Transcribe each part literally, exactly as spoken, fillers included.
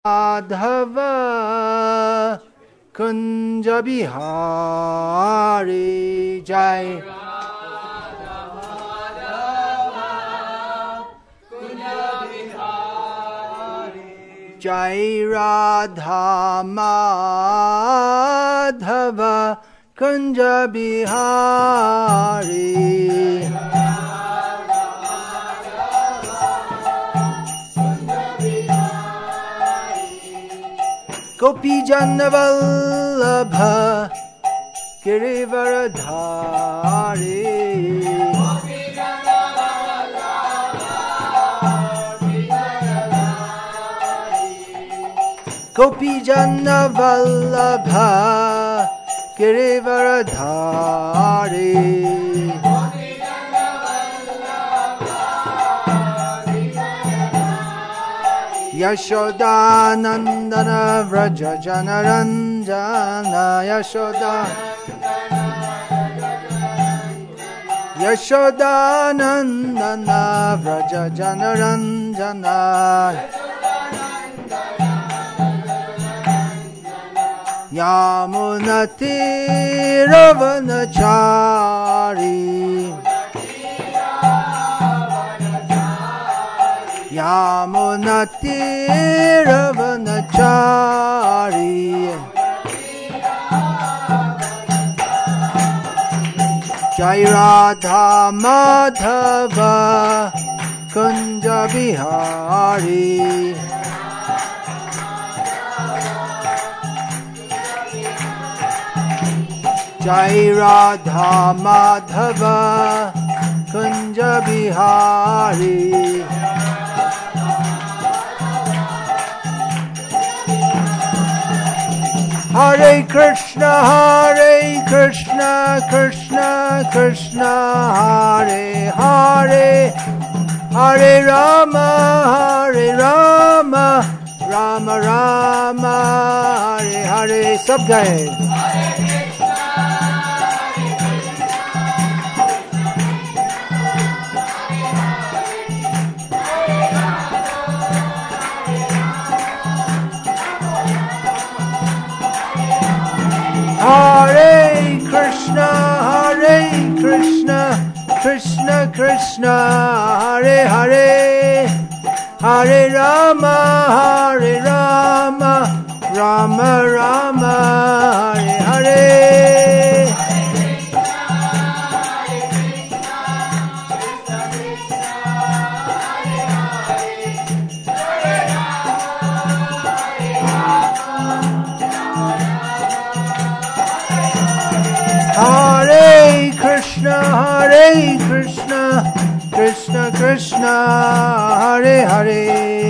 Madhava Kunja Bihari Jai Jai Radha Madhava Kunja Bihari Gopi Jana Vallabha Girivaradhari Gopi Jana Vallabha Girivaradhari Yashoda Nandana Vraja Janaranjana Yashoda Yashoda Nandana Vraja Janaranjana Yamunati Ravanachari Yamunati Ravanachari Jai Radha Madhava Kunja Bihari Jai Radha Madhava Kunja Bihari Hare Krishna, Hare Krishna, Krishna Krishna, Hare Hare, Hare Rama, Hare Rama, Rama Rama, Hare Hare. Sab gaye. Hare Krishna, Hare Krishna, Krishna Krishna, Hare Hare, Hare Rama, Hare Rama, Rama Rama, Hare Hare. Hare Krishna, Hare Krishna, Krishna Krishna, Hare Hare,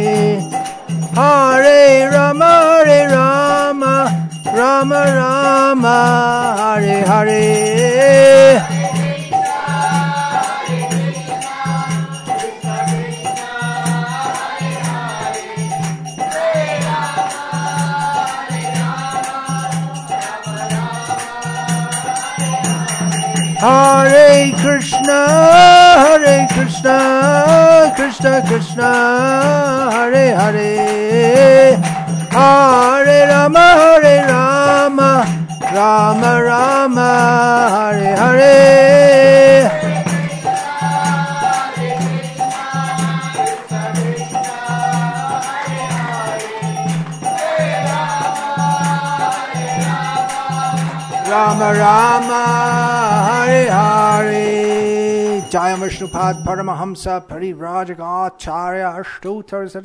Hare Rama, Hare Rama, Rama Rama, Hare Hare. Hare Krishna, Hare Krishna, Krishna Krishna, Hare Hare, Hare Rama, Hare Rama, Rama Rama, Hare Hare. Rama Rama, Hare Hare. Jaya Vishnupad Paramahamsa Parivrajaka Acharya Ashtotar